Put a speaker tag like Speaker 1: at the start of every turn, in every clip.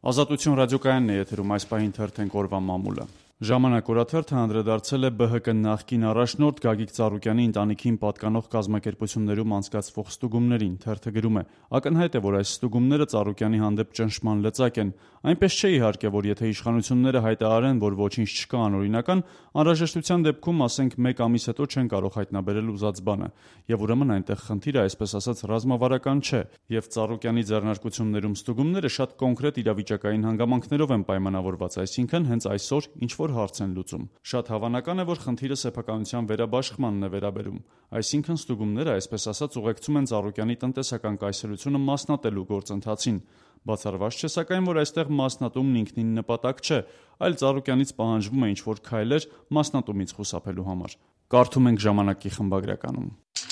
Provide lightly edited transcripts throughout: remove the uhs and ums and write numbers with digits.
Speaker 1: Ազատություն ռադիոկայանն է եթերում, այս պահին թերթենք օրվա մամուլը։ Ժամանակ օրաթերթը անդրադարձել է ԲՀԿ նախկին առաջնորդ Գագիկ Ծառուկյանի ընտանիքին պատկանող կազմակերպություններում անցկացվող ստուգումներին։ Թերթը գրում է. ակնհայտ է, որ այս ստուգումները Ծառուկյանի հանդեպ ճնշման լծակ են։ Այնպես չէ իհարկե, որ եթե իշխանությունները հայտարարեն, որ ոչինչ չկա անօրինական, անհրաժեշտության դեպքում, ասենք, 1 ամիս հետո չեն կարող հայտնաբերել ուզած բանը։ Եվ ուրեմն այնտեղ խնդիրը, այսպես ասած, ռազմավարական չէ, եւ Ծառուկյանի ձեռնարկություններում ստուգումները շատ կոնկրետ իրավիճակային հանգամանքներով են պայմանավորված, այսինքն հենց այսօր ինչ-որ հարց են լուծում։ Շատ հավանական է, որ խնդիրը սեփականության վերաբաշխմանն է վերաբերում, այսինքն ստուգումները, այսպես ասած, ուղեկցում են Ծառուկյանի տնտեսական կայսրությունը մասնատելու գործընթացին։ Բացառված չէ, սակայն, որ այստեղ մասնատումն ինքնին նպատակ չէ, այլ Ծառուկյանից պահանջվում է ինչ-որ քայլեր մասնատումից խուսափելու համար։ Կարդում ենք ժամանակի խմբագրականում։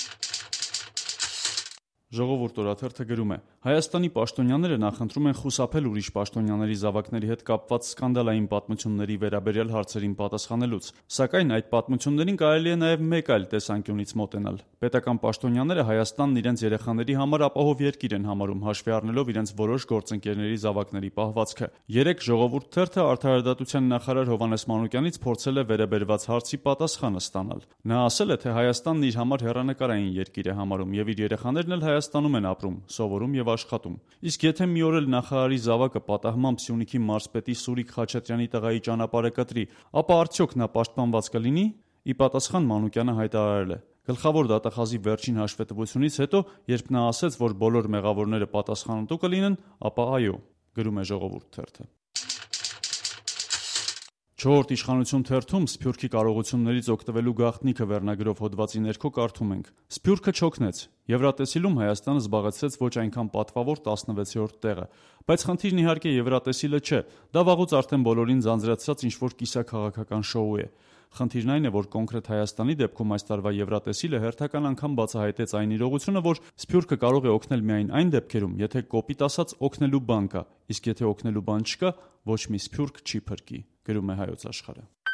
Speaker 1: Ժողովուրդ օրաթերթը գրում է. Հայաստանի պաշտոնյաները նախընտրում են խուսափել ուրիշ պաշտոնյաների զավակների հետ կապված սկանդալային պատմությունների վերաբերյալ հարցերին պատասխանելուց, սակայն այդ պատմություններին կարելի է նաև մեկ այլ տեսանկյունից մոտենալ։ Պետական պաշտոնյաները Հայաստանն իրենց երեխաների համար ապահով երկիր են համարում, հաշվի առնելով իրենց որոշ գործընկերների զավակների պահվածքը։ Երեկ Ժողովուրդ թերթը արդարադատության նախարար Հովհաննես Մանուկյանից փորձել է վերաբերված հարցի պատասխանը ստանալ։ Նա ասել է, թե Հայաստանն իր համար հեռանկարային երկիր է համարում եւ իր երեխաներն էլ Հայաստանում են ապրում, սովորում եւ աշխատում։ Իսկ եթե մի օր էլ նախարարի զավակը պատահմամբ Սյունիքի մարզպետի Սուրիկ Խաչատրյանի տղայի ճանապարհը կտրի, ապա արդյոք նա պաշտպանված կլինի։ Ի պատասխան Մանուկյանը հայտարարել է. Գլխավոր դատախազի վերջին հաշվետվությունից հետո, երբ նա ասաց, որ բոլոր մեղավորները պատասխանատու կլինեն, ապա այո, գրում է Ժողովուրդ թերթը։ Չորրորդ իշխանություն թերթում Սփյուռքի կարողություններից օգտվելու գաղտնիքը վերնագրով հոդվածի ներքո կարդում ենք. Սփյուռքը չօգնեց։ Եվրատեսիլում Հայաստանը զբաղեցրեց ոչ այնքան պատվավոր 16-րդ տեղը, բայց խնդիրն իհարկե Եվրատեսիլը չէ, դա վաղուց արդեն բոլորին ձանձրացրած ինչ-որ կիսաքաղաքական շոու է։ Խնդիրն այն է, որ կոնկրետ Հայաստանի դեպքում այս տարվա Եվրատեսիլը հերթական անգամ բացահայտեց այն իրողությունը, որ Սփյուռքը կարող է օգնել միայն այն դեպքերում, եթե կոպիտ ասած օգնելու բան կա, իսկ եթե օգնելու բան չկա, ոչ մի սփյուռք չի փրկի, գրում է Հայոց Աշխարհը։